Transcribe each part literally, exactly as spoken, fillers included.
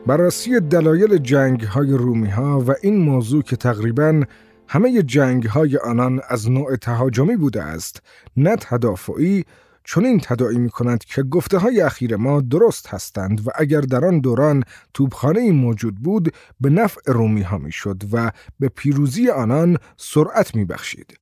بررسی دلایل جنگ‌های رومی‌ها و این موضوع که تقریباً همه جنگ‌های آنان از نوع تهاجمی بوده است، نه تدافعی، چنین تداعی می‌کنند که گفته‌های اخیر ما درست هستند و اگر در آن دوران توپخانه‌ای موجود بود، به نفع رومی‌ها می‌شد و به پیروزی آنان سرعت می‌بخشید.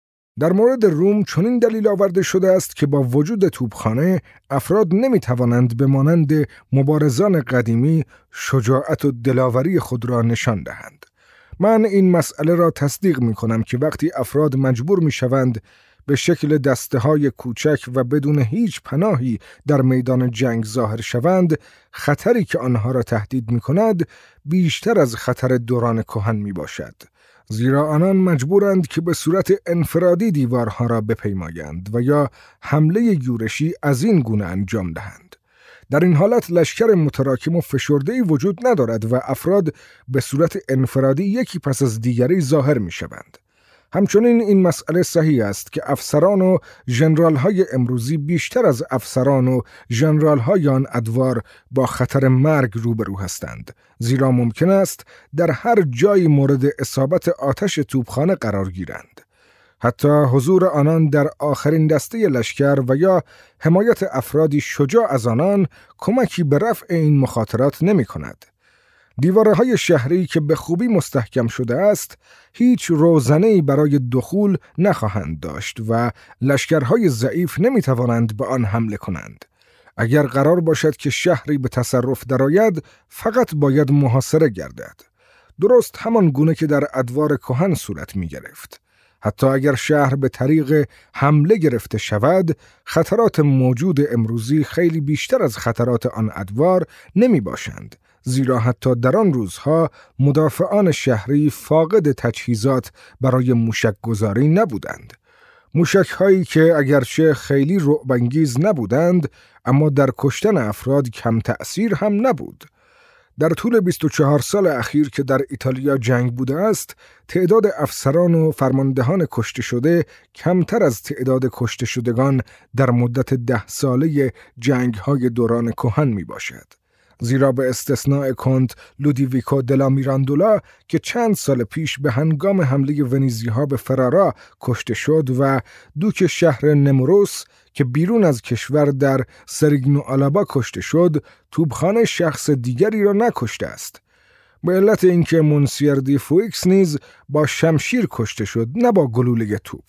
در مورد روم چنین دلیل آورده شده است که با وجود توپخانه افراد نمی‌توانند به مانند مبارزان قدیمی شجاعت و دلاوری خود را نشان دهند. من این مسئله را تصدیق می‌کنم که وقتی افراد مجبور می‌شوند به شکل دسته‌های کوچک و بدون هیچ پناهی در میدان جنگ ظاهر شوند، خطری که آنها را تهدید می‌کند بیشتر از خطر دوران کهن میباشد. زیرا آنان مجبورند که به صورت انفرادی دیوارها را بپیمایند و یا حمله یورشی از این گونه انجام دهند. در این حالت لشکر متراکم و فشرده‌ای وجود ندارد و افراد به صورت انفرادی یکی پس از دیگری ظاهر می‌شوند. همچنین این مسئله صحیح است که افسران و ژنرال‌های امروزی بیشتر از افسران و ژنرال‌های آن ادوار با خطر مرگ روبرو هستند، زیرا ممکن است در هر جایی مورد اصابت آتش توپخانه قرار گیرند. حتی حضور آنان در آخرین دسته لشکر و یا حمایت افرادی شجاع از آنان کمکی به رفع این مخاطرات نمی‌کند. دیوارهای شهری که به خوبی مستحکم شده است، هیچ روزنه‌ای برای دخول نخواهند داشت و لشکرهای ضعیف نمی‌توانند به آن حمله کنند. اگر قرار باشد که شهری به تصرف درآید، فقط باید محاصره گردد. درست همان گونه که در ادوار کهن صورت می‌گرفت. حتی اگر شهر به طریق حمله گرفته شود، خطرات موجود امروزی خیلی بیشتر از خطرات آن ادوار نمی باشند، زیرا حتی در آن روزها مدافعان شهری فاقد تجهیزات برای موشک گذاری نبودند. موشک هایی که اگرچه خیلی رعب‌انگیز نبودند، اما در کشتن افراد کم تأثیر هم نبود. در طول بیست و چهار سال اخیر که در ایتالیا جنگ بوده است، تعداد افسران و فرماندهان کشته شده کمتر از تعداد کشته شدگان در مدت ده ساله جنگ‌های دوران کهن می باشد. زیرا به استثناء کنت لودویکو دلا میراندولا که چند سال پیش به هنگام حمله ونیزی‌ها به فرارا کشته شد و دوک شهر نموروس که بیرون از کشور در سریگنو آلابا کشته شد، توپخانه شخص دیگری را نکشته است. به علت اینکه منسیر دی فویکس نیز با شمشیر کشته شد، نه با گلوله توپ.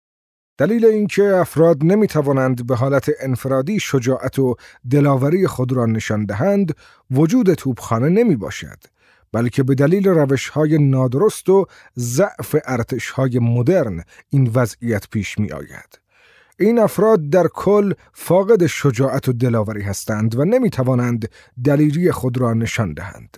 دلیل اینکه افراد نمیتوانند به حالت انفرادی شجاعت و دلاوری خود را نشان دهند، وجود توپخانه نمی باشد، بلکه به دلیل روش‌های نادرست و ضعف ارتش‌های مدرن این وضعیت پیش می آید. این افراد در کل فاقد شجاعت و دلاوری هستند و نمی توانند دلیری خود را نشان دهند.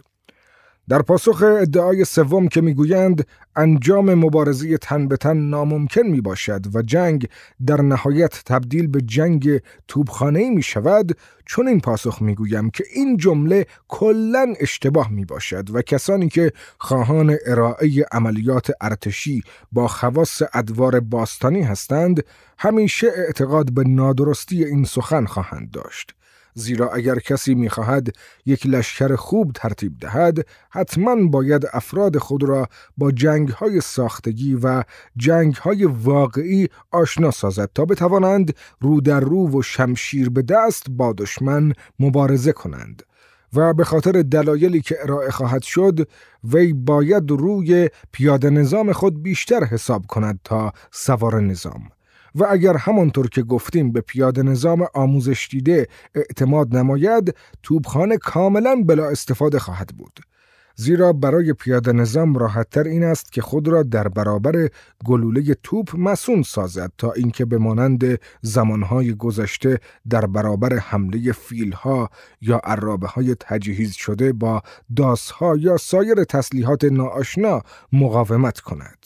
در پاسخ ادعای سوم که میگویند انجام مبارزه تن به تن ناممکن می باشد و جنگ در نهایت تبدیل به جنگ توپخانه‌ای می شود، چون این پاسخ میگویم که این جمله کلاً اشتباه می باشد و کسانی که خواهان ارائه عملیات ارتشی با خواص ادوار باستانی هستند، همیشه اعتقاد به نادرستی این سخن خواهند داشت. زیرا اگر کسی می‌خواهد یک لشکر خوب ترتیب دهد، حتماً باید افراد خود را با جنگ‌های ساختگی و جنگ‌های واقعی آشنا سازد تا بتوانند رو در رو و شمشیر به دست با دشمن مبارزه کنند. و به خاطر دلایلی که ارائه خواهد شد، وی باید روی پیاده نظام خود بیشتر حساب کند تا سوار نظام. و اگر همانطور که گفتیم به پیاده نظام آموزش دیده اعتماد نماید، توپخانه کاملاً بلا استفاده خواهد بود. زیرا برای پیاده نظام راحت‌تر این است که خود را در برابر گلوله توپ مصون سازد تا اینکه به مانند زمانهای گذشته در برابر حمله فیل‌ها یا عرابه‌های تجهیز شده با داس‌ها یا سایر تسلیحات ناآشنا مقاومت کند.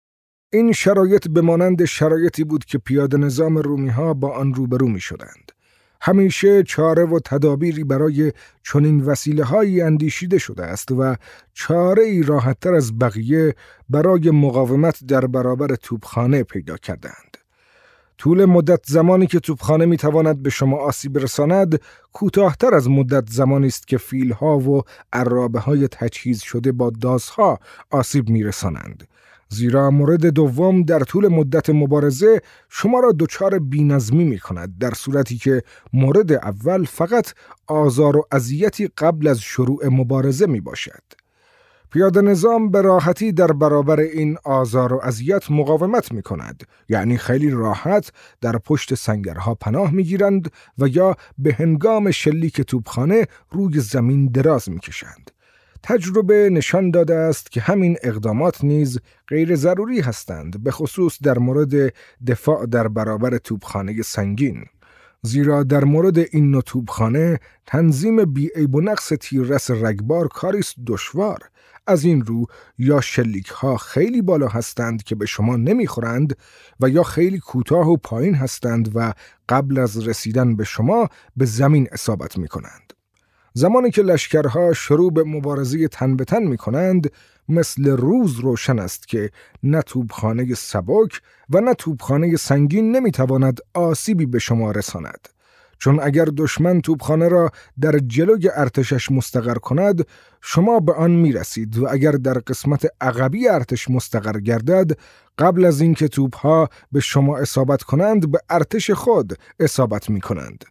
این شرایط به مانند شرایطی بود که پیاده نظام رومی‌ها با آن روبرو می شدند. همیشه چاره و تدابیری برای چنین وسیله‌هایی اندیشیده شده است و چاره‌ای راحت‌تر از بقیه برای مقاومت در برابر توپخانه پیدا کردند. طول مدت زمانی که توپخانه میتواند به شما آسیب رساند کوتاه‌تر از مدت زمانی است که فیل‌ها و عرابه‌های تجهیز شده با دازها آسیب میرسانند. زیرا مورد دوم در طول مدت مبارزه شما را دچار بی‌نظمی می‌کند، در صورتی که مورد اول فقط آزار و اذیتی قبل از شروع مبارزه میباشد. پیاده نظام به راحتی در برابر این آزار و اذیت مقاومت می کند، یعنی خیلی راحت در پشت سنگرها پناه می گیرند و یا به هنگام شلیک توپخانه روی زمین دراز می کشند. تجربه نشان داده است که همین اقدامات نیز غیر ضروری هستند، به خصوص در مورد دفاع در برابر توپخانه سنگین. زیرا در مورد این نوع توپخانه تنظیم بی‌عیب و نقص تیررس رگبار کاری است دشوار. از این رو یا شلیک ها خیلی بالا هستند که به شما نمیخورند و یا خیلی کوتاه و پایین هستند و قبل از رسیدن به شما به زمین اصابت میکنند. زمانی که لشکرها شروع به مبارزه تن به تن میکنند مثل روز روشن است که نه توپخانه سبک و نه توپخانه سنگین نمیتواند آسیبی به شما رساند. چون اگر دشمن توپخانه را در جلوی ارتشش مستقر کند شما به آن میرسید و اگر در قسمت عقبی ارتش مستقر گردد قبل از اینکه توپها به شما اصابت کنند به ارتش خود اصابت می کنند.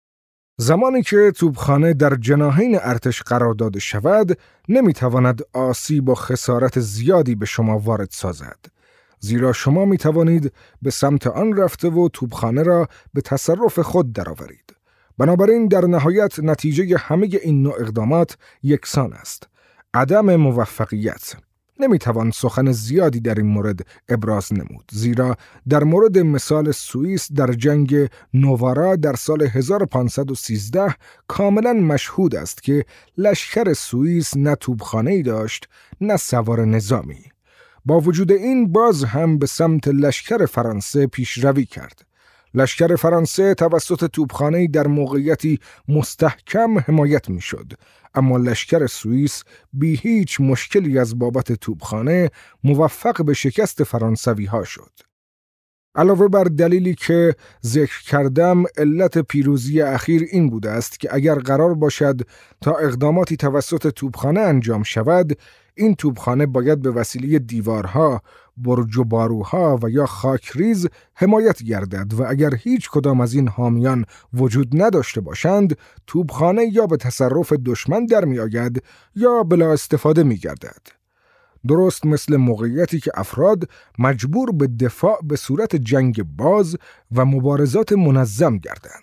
زمانی که توپخانه در جناحین ارتش قرار داده شود نمیتواند آسیب و خسارت زیادی به شما وارد سازد، زیرا شما می توانید به سمت آن رفته و توپخانه را به تصرف خود درآورید. بنابراین در نهایت نتیجه همه این نوع اقدامات یکسان است: عدم موفقیت. نمی توان سخن زیادی در این مورد ابراز نمود، زیرا در مورد مثال سوئیس در جنگ نووارا در سال هزار و پانصد و سیزده کاملا مشهود است که لشکر سوئیس نه توپخانه‌ای داشت نه سوار نظامی. با وجود این باز هم به سمت لشکر فرانسه پیشروی کرد. لشکر فرانسه توسط توپخانه‌ای در موقعیتی مستحکم حمایت می‌شد، اما لشکر سوئیس بی هیچ مشکلی از بابت توپخانه موفق به شکست فرانسوی‌ها شد. علاوه بر دلیلی که ذکر کردم، علت پیروزی اخیر این بوده است که اگر قرار باشد تا اقداماتی توسط توپخانه انجام شود، این توپخانه باید به وسیله دیوارها، برج و باروها و یا خاکریز حمایت گردد و اگر هیچ کدام از این حامیان وجود نداشته باشند، توپخانه یا به تصرف دشمن در می آید یا بلا استفاده می گردد. درست مثل موقعیتی که افراد مجبور به دفاع به صورت جنگ باز و مبارزات منظم گردند.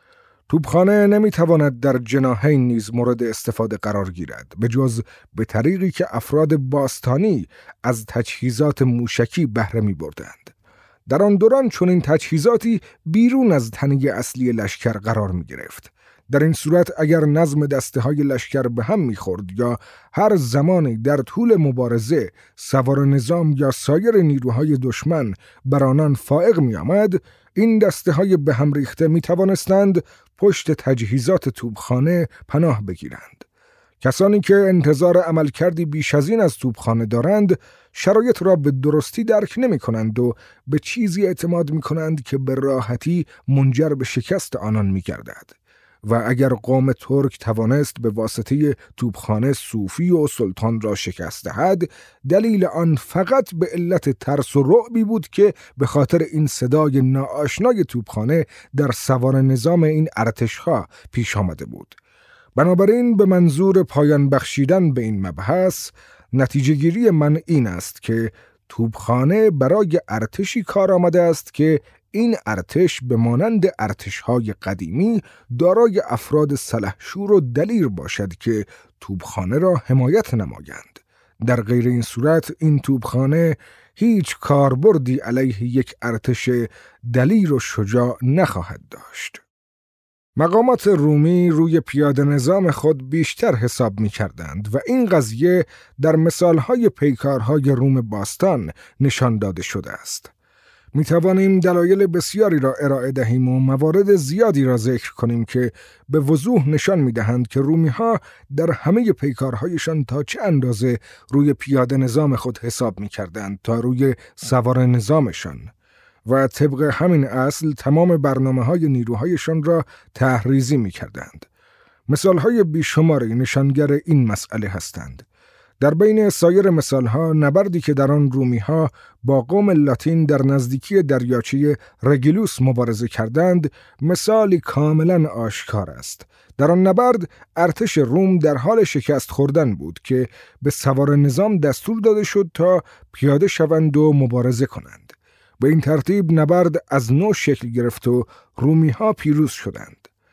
توپخانه نمیتواند در جناحین نیز مورد استفاده قرار گیرد، به جز به طریقی که افراد باستانی از تجهیزات موشکی بهره می بردند. در آن دوران چنین تجهیزاتی بیرون از تنه اصلی لشکر قرار می گرفت. در این صورت اگر نظم دسته های لشکر به هم می خورد یا هر زمانی در طول مبارزه سوار نظام یا سایر نیروهای دشمن بر آنان فائق می آمد، این دسته های به هم ریخته می توانستند پشت تجهیزات توپخانه پناه بگیرند. کسانی که انتظار عملکردی بیش از این از توپخانه دارند، شرایط را به درستی درک نمی کنند و به چیزی اعتماد می کنند که به راحتی منجر به شکست آنان می گردد. و اگر قوم ترک توانست به واسطه توپخانه صوفی و سلطان را شکست دهد، دلیل آن فقط به علت ترس و رعبی بود که به خاطر این صدای ناآشنای توپخانه در سوار نظام این ارتشها پیش آمده بود. بنابراین به منظور پایان بخشیدن به این مبحث، نتیجه گیری من این است که توپخانه برای ارتشی کار آمده است که این ارتش به مانند ارتش‌های قدیمی دارای افراد سلحشور و دلیر باشد که توپخانه را حمایت نمایند. در غیر این صورت این توپخانه هیچ کاربردی علیه یک ارتش دلیر و شجاع نخواهد داشت. مقامات رومی روی پیاده نظام خود بیشتر حساب می کردند و این قضیه در مثالهای پیکارهای روم باستان نشان داده شده است. می توانیم دلایل بسیاری را ارائه دهیم و موارد زیادی را ذکر کنیم که به وضوح نشان می دهند که رومی ها در همه پیکارهایشان تا چه اندازه روی پیاده نظام خود حساب می کردند تا روی سوار نظامشان. و طبق همین اصل تمام برنامه‌های نیروهایشان را تحریزی می‌کردند. مثال‌های بیشماری نشانگر این مسئله هستند. در بین سایر مثالها، نبردی که در آن رومی‌ها با قوم لاتین در نزدیکی دریاچه رگیلوس مبارزه کردند، مثالی کاملاً آشکار است. در آن نبرد، ارتش روم در حال شکست خوردن بود که به سوار نظام دستور داده شد تا پیاده شوند و مبارزه کنند. به این ترتیب نبرد از نو شکل گرفت و رومی‌ها پیروز شدند.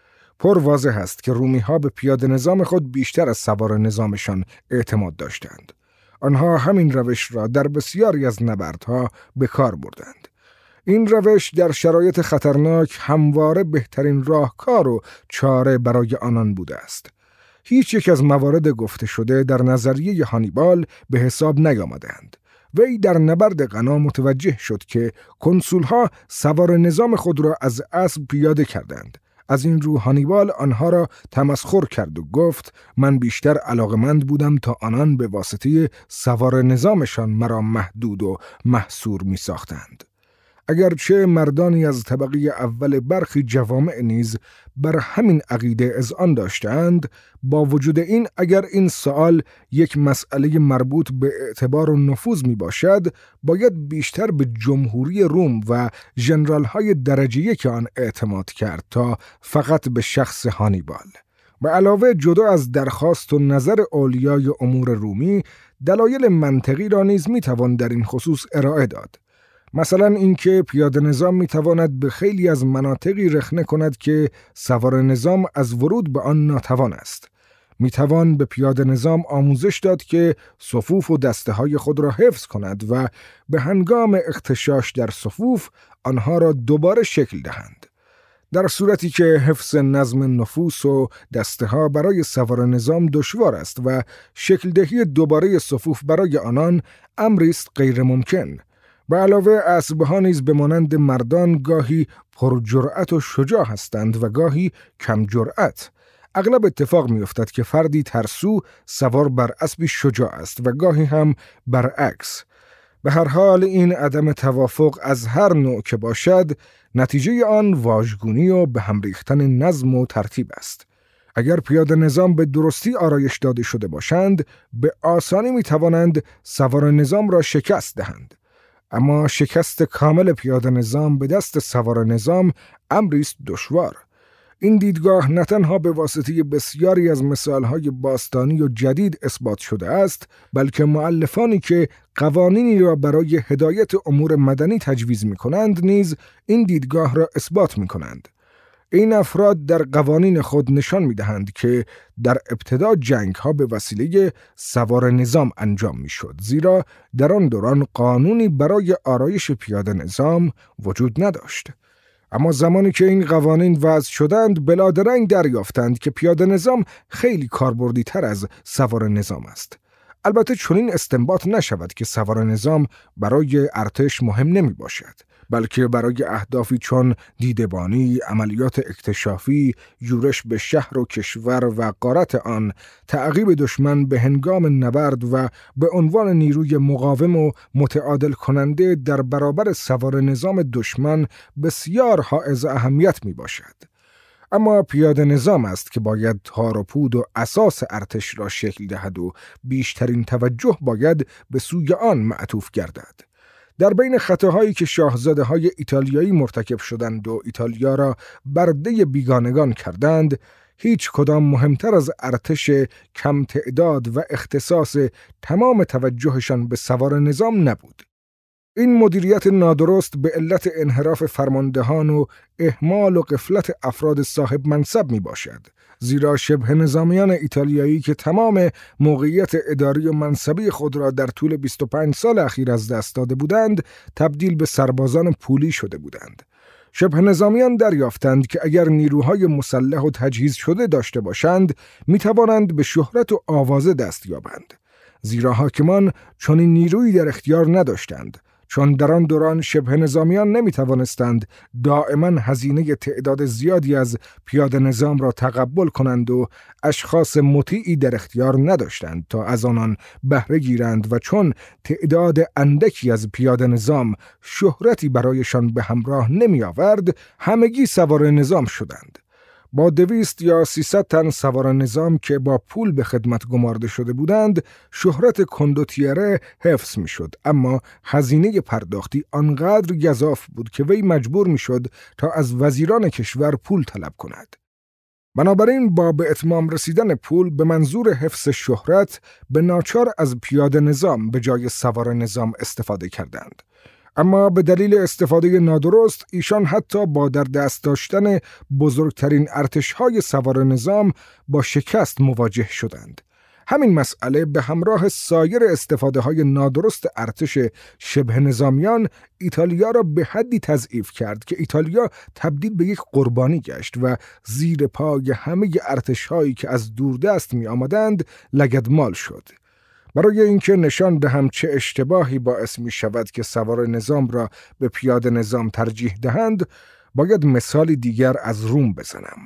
پر واضح است که رومی‌ها به پیاده نظام خود بیشتر از سوار نظامشان اعتماد داشتند. آنها همین روش را در بسیاری از نبردها به کار بردند. این روش در شرایط خطرناک همواره بهترین راهکار و چاره برای آنان بوده است. هیچ یک از موارد گفته شده در نظریه هانیبال به حساب نیامدند. وی در نبرد غنا متوجه شد که کنسول‌ها سوار نظام خود را از اسب پیاده کردند. از این رو هانیبال آنها را تمسخر کرد و گفت من بیشتر علاقمند بودم تا آنان به واسطه سوار نظامشان مرا محدود و محصور می ساختند. اگرچه مردانی از طبقه اول برخی جوامع نیز بر همین عقیده اذعان داشتند، با وجود این اگر این سوال یک مسئله مربوط به اعتبار و نفوذ می باشد، باید بیشتر به جمهوری روم و ژنرال‌های درجه یک آن اعتماد کرد تا فقط به شخص هانیبال. به علاوه جدا از درخواست و نظر اولیای امور رومی، دلایل منطقی را نیز می توان در این خصوص ارائه داد. مثلا اینکه پیاده نظام میتواند به خیلی از مناطقی رخنه کند که سوار نظام از ورود به آن ناتوان است. میتوان به پیاده نظام آموزش داد که صفوف و دسته های خود را حفظ کند و به هنگام اغتشاش در صفوف آنها را دوباره شکل دهند. در صورتی که حفظ نظم نفوس و دسته ها برای سوار نظام دشوار است و شکل دهی دوباره صفوف برای آنان امری است غیر ممکن. به علاوه اسب‌ها نیز به مانند مردان گاهی پرجرأت و شجاع هستند و گاهی کم جرأت. اغلب اتفاق می‌افتد که فردی ترسو سوار بر اسبی شجاع است و گاهی هم برعکس. به هر حال این عدم توافق از هر نوع که باشد، نتیجه آن واژگونی و به هم ریختن نظم و ترتیب است. اگر پیاده نظام به درستی آرایش داده شده باشند، به آسانی می‌توانند سوار نظام را شکست دهند. اما شکست کامل پیاده نظام به دست سوار نظام امری است دشوار. این دیدگاه نه تنها به واسطه بسیاری از مثالهای باستانی و جدید اثبات شده است، بلکه مؤلفانی که قوانینی را برای هدایت امور مدنی تجویز می کنند نیز این دیدگاه را اثبات می کنند. این افراد در قوانین خود نشان می دهند که در ابتدا جنگ ها به وسیله سوار نظام انجام می شد، زیرا در آن دوران قانونی برای آرایش پیاده نظام وجود نداشت. اما زمانی که این قوانین وضع شدند، بلادرنگ دریافتند که پیاده نظام خیلی کاربردی تر از سوار نظام است. البته چنین استنباط نشود که سوار نظام برای ارتش مهم نمی باشد، بلکه برای اهدافی چون دیدبانی، عملیات اکتشافی، یورش به شهر و کشور و غارت آن، تعقیب دشمن به هنگام نبرد و به عنوان نیروی مقاوم و متعادل کننده در برابر سوار نظام دشمن بسیار حائز اهمیت می باشد. اما پیاده نظام است که باید تار و پود و اساس ارتش را شکل دهد و بیشترین توجه باید به سوی آن معطوف گردد. در بین خطاهایی که شاهزاده های ایتالیایی مرتکب شدند و ایتالیا را برده بیگانگان کردند، هیچ کدام مهمتر از ارتش کم تعداد و اختصاص تمام توجهشان به سوار نظام نبود. این مدیریت نادرست به علت انحراف فرماندهان و اهمال و غفلت افراد صاحب منصب می باشد، زیرا شبه نظامیان ایتالیایی که تمام موقعیت اداری و منصبی خود را در طول بیست و پنج سال اخیر از دست داده بودند، تبدیل به سربازان پولی شده بودند. شبه نظامیان دریافتند که اگر نیروهای مسلح و تجهیز شده داشته باشند، می توانند به شهرت و آوازه دست یابند، زیرا حاکمان چنین نیرویی در اختیار نداشتند. چون در آن دوران شبه نظامیان نمی توانستند دائما هزینه تعداد زیادی از پیاده نظام را تقبل کنند و اشخاص مطیعی در اختیار نداشتند تا از آنان بهره گیرند و چون تعداد اندکی از پیاده نظام شهرتی برایشان به همراه نمی آورد، همگی سوار نظام شدند. با دویست یا سیصد تن سوار نظام که با پول به خدمت گمارده شده بودند، شهرت کندوتیره حفظ می شد، اما هزینه پرداختی آنقدر گزاف بود که وی مجبور می شد تا از وزیران کشور پول طلب کند. بنابراین با به اتمام رسیدن پول به منظور حفظ شهرت به ناچار از پیاده نظام به جای سوار نظام استفاده کردند. اما به دلیل استفاده نادرست ایشان حتی با در دست داشتن بزرگترین ارتش‌های سوار نظام با شکست مواجه شدند. همین مسئله به همراه سایر استفاده‌های نادرست ارتش شبه نظامیان ایتالیا را به حدی تضعیف کرد که ایتالیا تبدیل به یک قربانی گشت و زیر پای همه ارتش‌هایی که از دوردست می آمدند لگدمال شد. برای اینکه نشان دهم چه اشتباهی باعث می شود که سوار نظام را به پیاده نظام ترجیح دهند، باید مثالی دیگر از روم بزنم.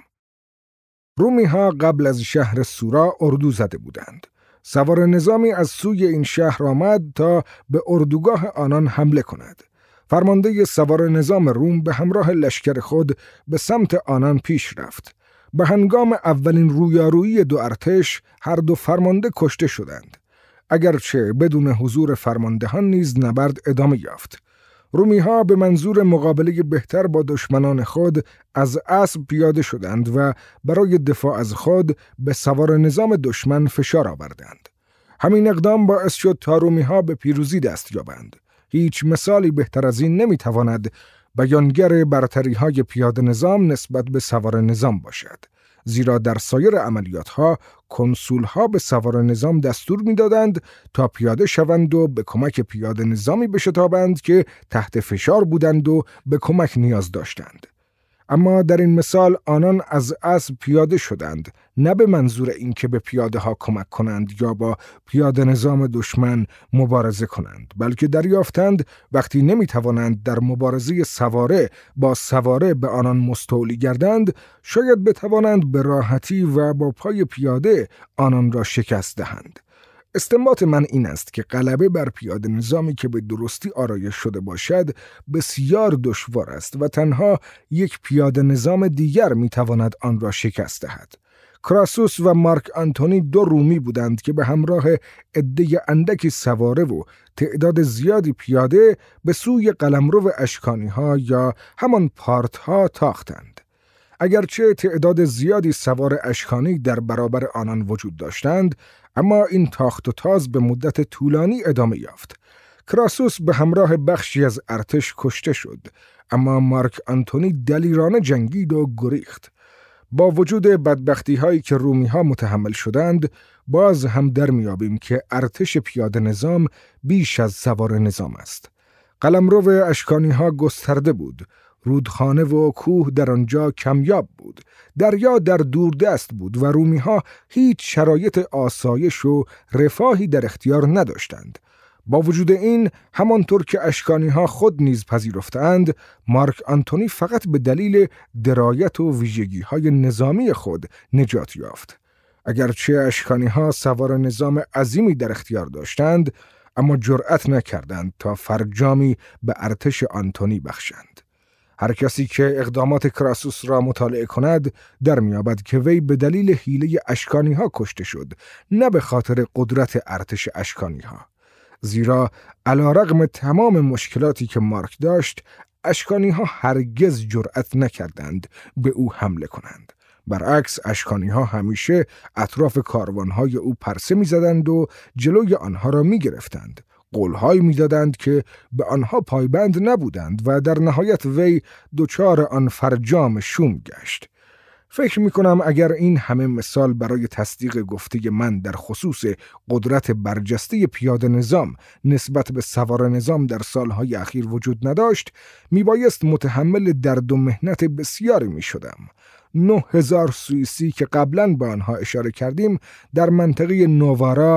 رومی ها قبل از شهر سورا اردو زده بودند. سوار نظامی از سوی این شهر آمد تا به اردوگاه آنان حمله کند. فرمانده سوار نظام روم به همراه لشکر خود به سمت آنان پیش رفت. به هنگام اولین رویارویی دو ارتش هر دو فرمانده کشته شدند. اگرچه بدون حضور فرماندهان نیز نبرد ادامه یافت. رومی ها به منظور مقابله بهتر با دشمنان خود از اسب پیاده شدند و برای دفاع از خود به سوار نظام دشمن فشار آوردند. همین اقدام باعث شد تا رومی ها به پیروزی دست یابند. هیچ مثالی بهتر از این نمی تواند بیانگر برتری های پیاده نظام نسبت به سوار نظام باشد. زیرا در سایر عملیات‌ها کنسول‌ها به سوار نظام دستور می‌دادند تا پیاده شوند و به کمک پیاده نظامی بشتابند که تحت فشار بودند و به کمک نیاز داشتند. اما در این مثال آنان از اسب پیاده شدند، نه به منظور اینکه به پیاده ها کمک کنند یا با پیاده نظام دشمن مبارزه کنند، بلکه دریافتند وقتی نمی توانند در مبارزه سواره با سواره به آنان مستولی گردند، شاید بتوانند به راحتی و با پای پیاده آنان را شکست دهند. استنباط من این است که غلبه بر پیاده نظامی که به درستی آرایش شده باشد بسیار دشوار است و تنها یک پیاده نظام دیگر میتواند آن را شکست دهد. کراسوس و مارک آنتونی دو رومی بودند که به همراه عده اندکی سواره و تعداد زیادی پیاده به سوی قلمرو اشکانی ها یا همان پارت ها تاختند. اگرچه تعداد زیادی سوار اشکانی در برابر آنان وجود داشتند، اما این تاخت و تاز به مدت طولانی ادامه یافت. کراسوس به همراه بخشی از ارتش کشته شد، اما مارک آنتونی دلیرانه جنگید و گریخت. با وجود بدبختی هایی که رومی ها متحمل شدند، باز هم در میابیم که ارتش پیاده نظام بیش از سوار نظام است. قلمرو اشکانی ها گسترده بود. رودخانه و کوه در آنجا کمیاب بود. دریا در دوردست بود و رومی ها هیچ شرایط آسایش و رفاهی در اختیار نداشتند. با وجود این، همانطور که اشکانی ها خود نیز پذیرفتند، مارک آنتونی فقط به دلیل درایت و ویژگی های نظامی خود نجات یافت. اگرچه اشکانی ها سوار نظام عظیمی در اختیار داشتند، اما جرأت نکردند تا فرجامی به ارتش آنتونی بخشند. هر کسی که اقدامات کراسوس را مطالعه کند در میابد که وی به دلیل حیله اشکانی ها کشته شد، نه به خاطر قدرت ارتش اشکانی ها. زیرا علیرغم تمام مشکلاتی که مارک داشت، اشکانی ها هرگز جرأت نکردند به او حمله کنند. برعکس، اشکانی ها همیشه اطراف کاروان های او پرسه می زدند و جلوی آنها را می گرفتند. قولهایی می دادند که به آنها پایبند نبودند و در نهایت وی دچار آن فرجام شوم گشت. فکر می کنم اگر این همه مثال برای تصدیق گفته من در خصوص قدرت برجسته پیاده نظام نسبت به سوار نظام در سالهای اخیر وجود نداشت، می بایست متحمل درد و محنت بسیاری می شدم. نه هزار سوئیسی که قبلاً به آنها اشاره کردیم در منطقه نووارا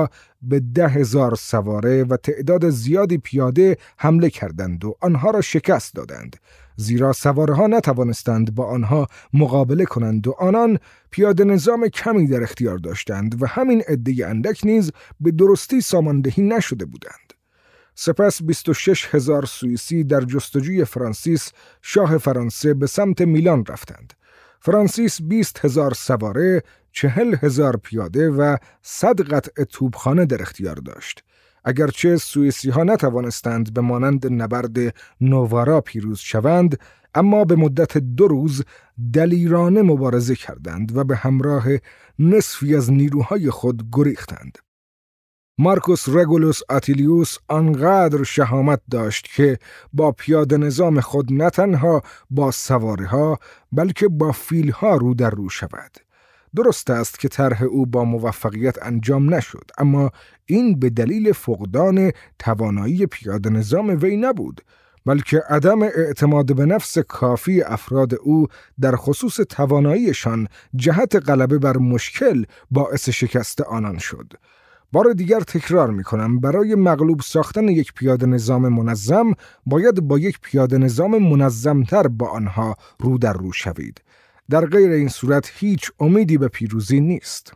به ده هزار سواره و تعداد زیادی پیاده حمله کردند و آنها را شکست دادند، زیرا سوارها نتوانستند با آنها مقابله کنند و آنان پیاده نظام کمی در اختیار داشتند و همین عده اندک نیز به درستی ساماندهی نشده بودند. سپس بیست و شش هزار سوئیسی در جستجوی فرانسیس شاه فرانسه به سمت میلان رفتند. فرانسیس بیست هزار سواره، چهل هزار پیاده و صد قطعه توپخانه در اختیار داشت. اگرچه سوئیسی ها نتوانستند به مانند نبرد نوارا پیروز شوند، اما به مدت دو روز دلیرانه مبارزه کردند و به همراه نصفی از نیروهای خود گریختند. مارکوس رگولوس آتیلیوس آنقدر شهامت داشت که با پیاده نظام خود نه تنها با سواره ها بلکه با فیل ها رو در رو شود. درست است که طرح او با موفقیت انجام نشد، اما این به دلیل فقدان توانایی پیاده نظام وی نبود، بلکه عدم اعتماد به نفس کافی افراد او در خصوص تواناییشان جهت غلبه بر مشکل باعث شکست آنان شد. بار دیگر تکرار می کنم، برای مغلوب ساختن یک پیاده نظام منظم باید با یک پیاده نظام منظمتر با آنها رو در رو شوید. در غیر این صورت هیچ امیدی به پیروزی نیست.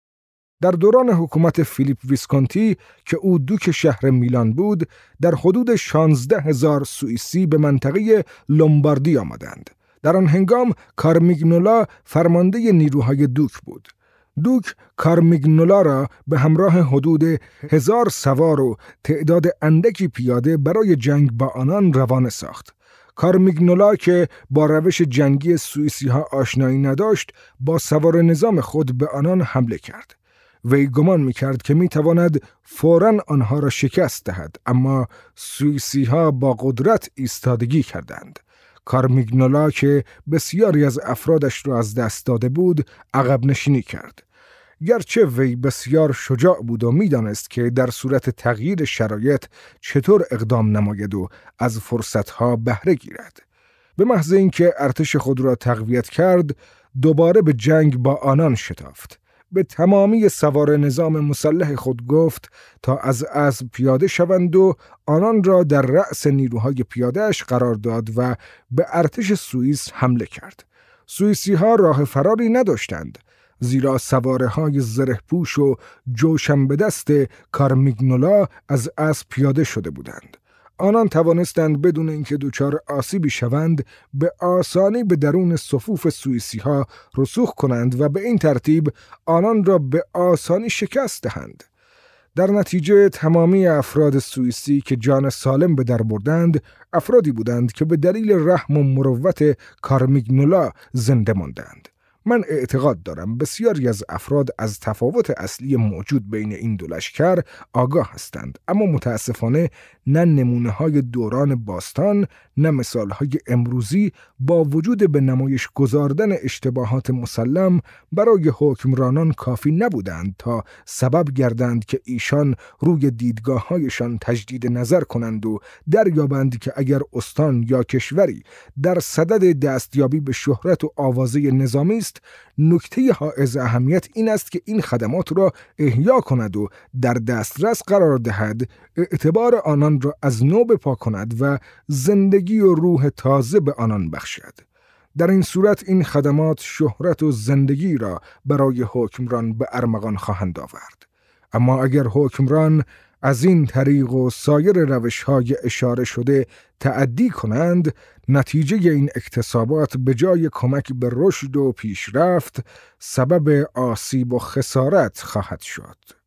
در دوران حکومت فیلیپ ویسکونتی که او دوک شهر میلان بود، در حدود شانزده هزار سوئیسی به منطقه لومباردی آمدند. در آن هنگام کارمیگنولا فرمانده نیروهای دوک بود. دوک کارمیگنولا را به همراه حدود هزار سوار و تعداد اندکی پیاده برای جنگ با آنان روانه ساخت. کارمیگنولا که با روش جنگی سوئیسی ها آشنایی نداشت، با سوار نظام خود به آنان حمله کرد. وی گمان می‌کرد که می‌تواند فوراً آنها را شکست دهد، اما سوئیسی ها با قدرت ایستادگی کردند. کارمیگنولا که بسیاری از افرادش را از دست داده بود، عقب نشینی کرد. گرچه وی بسیار شجاع بود و می‌دانست که در صورت تغییر شرایط چطور اقدام نماید و از فرصتها بهره گیرد. به محض اینکه ارتش خود را تقویت کرد، دوباره به جنگ با آنان شتافت. به تمامی سوار نظام مسلح خود گفت تا از اسب پیاده شوند و آنان را در رأس نیروهای پیاده‌اش قرار داد و به ارتش سوئیس حمله کرد. سوئیسی ها راه فراری نداشتند، زیرا سواره های زره‌پوش و جوشن به دست کارمیگنولا از اسب پیاده شده بودند. آنان توانستند بدون اینکه دچار آسیبی شوند به آسانی به درون صفوف سوئیسی ها رسوخ کنند و به این ترتیب آنان را به آسانی شکست دهند. در نتیجه تمامی افراد سوئیسی که جان سالم به در بردند، افرادی بودند که به دلیل رحم و مروت کارمیگنولا زنده ماندند. من اعتقاد دارم بسیاری از افراد از تفاوت اصلی موجود بین این دو لشکر آگاه هستند، اما متاسفانه نه نمونه‌های دوران باستان نه مثال‌های امروزی با وجود به نمایش گذاردن اشتباهات مسلم برای حکمرانان کافی نبودند تا سبب گردند که ایشان روی دیدگاه‌هایشان تجدید نظر کنند و دریابند که اگر استان یا کشوری در صدد دستیابی به شهرت و آوازه نظامی است، نکته حائز اهمیت این است که این خدمات را احیا کند و در دسترس قرار دهد، اعتبار آنان را از نو بپا کند و زندگی و روح تازه به آنان بخشد. در این صورت این خدمات شهرت و زندگی را برای حکمران به ارمغان خواهند آورد. اما اگر حکمران از این طریق و سایر روش‌های اشاره شده تعدی کنند، نتیجه این اکتسابات به جای کمک به رشد و پیشرفت سبب آسیب و خسارت خواهد شد.